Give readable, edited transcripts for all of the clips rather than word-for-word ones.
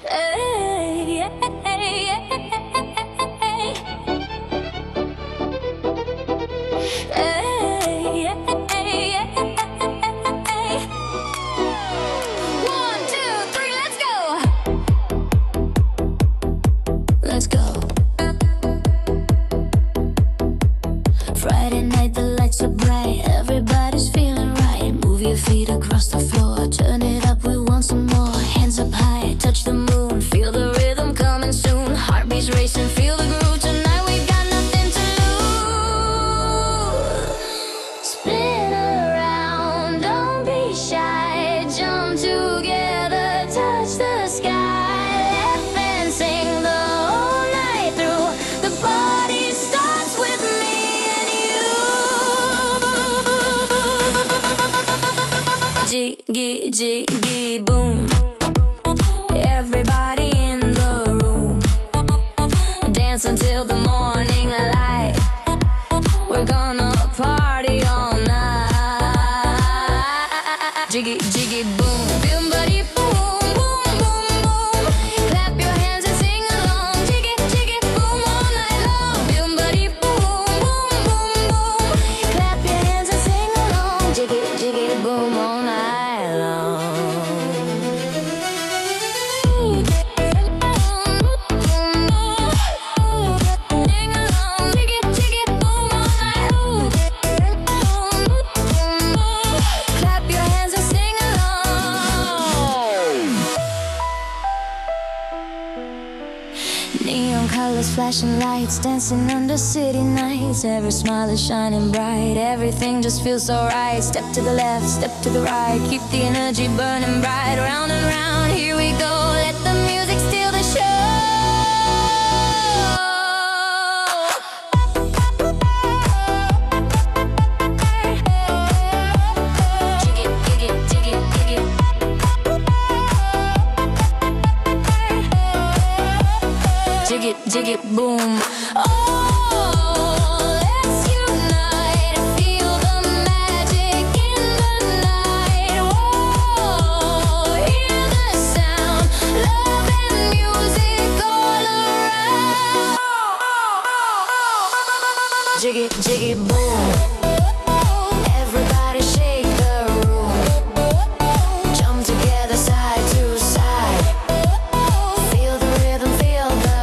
Hey, hey, hey, hey. 1, 2, 3, let's go. Let's go. Friday night, the lights are bright. Everybody's feeling right. Move your feet across the floor. Turn it up, we want some more. Hands up high, touch the moon. Feel the rhythm coming soon. Heartbeats racing, feel the groove. Tonight we got nothing to lose. Spin around, don't be shy. Jump together, touch the sky. Laugh and sing the whole night through. The party starts with me and you. Jiggy, jiggy, boom. Everybody in the room. Dance until the morning light. We're gonna party all night. Jiggy, jiggy, boom. Boom, buddy, boom, boom, boom, boom. Clap your hands and sing along. Jiggy, jiggy, boom all night long. Boom, buddy, boom, boom, boom, boom. Clap your hands and sing along. Jiggy, jiggy, boom all night long. Neon colors, flashing lights, dancing under city nights. Every smile is shining bright, everything just feels so right. Step to the left, step to the right, keep the energy burning bright. Round and round, here we go, let the music steal the show. Jiggy, jiggy, jiggy, jiggy. Jiggy, jiggy, boom. Oh, let's unite. Feel the magic in the night. Whoa, hear the sound. Love and music all around. Jiggy, jiggy, boom. Everybody shake the room. Jump together side to side. Feel the rhythm, feel the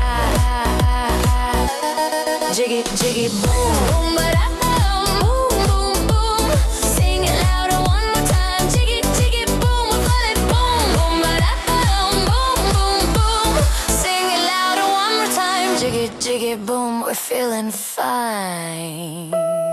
ride. Jiggy, jiggy, boom. Boom, ba-da-bum, boom, boom, boom. Sing it louder one more time. Jiggy, jiggy, boom, we'll call it boom. Boom, ba-da-bum, boom, boom, boom. Sing it louder one more time. Jiggy, jiggy, boom, we're feeling fine.